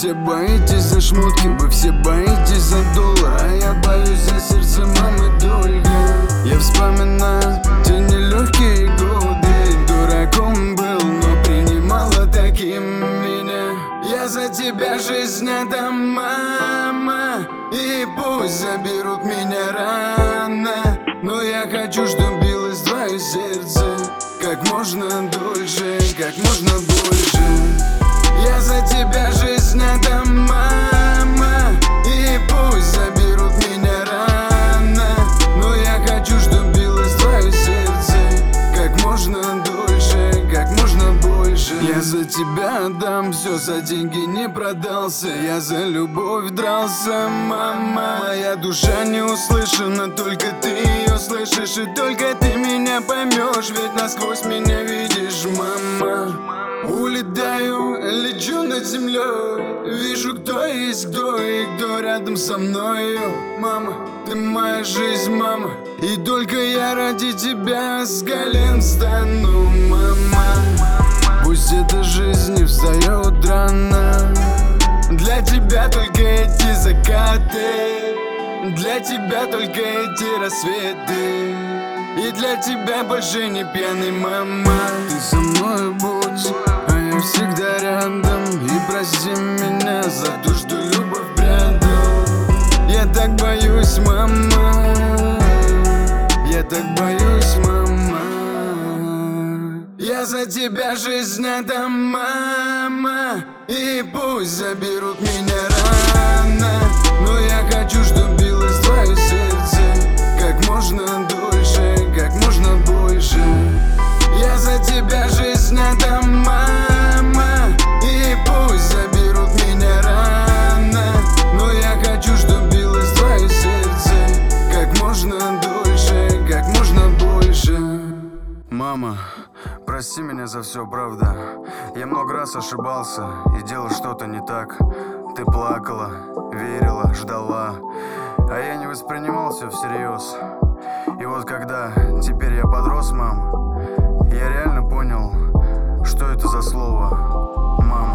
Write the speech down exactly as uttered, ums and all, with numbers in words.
все боитесь за шмотки, вы все боитесь за доллар, а я боюсь за сердце мамы только. Я вспоминаю те нелегкие годы, дураком был, но принимала таким меня. Я за тебя жизнь отдам, мама, и пусть заберут меня рано, но я хочу, чтоб билось твое сердце как можно дольше, как можно больше. Я за тебя жизнь отдам, мама, и пусть заберут меня рано, но я хочу, чтоб билось твое сердце как можно дольше, как можно больше. Я за тебя отдам все, за деньги не продался, я за любовь дрался, мама. Моя душа не услышана, только ты ее слышишь, и только ты меня поймешь, ведь насквозь меня видишь, мама. Улетаю, лечу над землей, вижу, кто есть кто и кто рядом со мною. Мама, ты моя жизнь, мама, и только я ради тебя с колен встану, мама. Пусть эта жизнь не встает рано, для тебя только эти закаты, для тебя только эти рассветы, и для тебя больше не пьяный, мама. Ты со мной будь, а я всегда рядом, и прости меня за то, что любовь предал. Я так боюсь, мама, я так боюсь, мама. Я за тебя жизнь отдам, мама, и пусть заберут меня рано, но я хочу, чтоб билось твое сердце как можно дольше, как можно больше. Я за тебя жизнь отдам, мама, и пусть заберут меня рано, но я хочу, чтоб билось твое сердце как можно дольше, как можно больше. Мама, прости меня за все, правда. Я много раз ошибался и делал что-то не так. Ты плакала, верила, ждала, а я не воспринимал все всерьез. И вот когда теперь я подрос, мам, я реально понял, что это за слово, мама.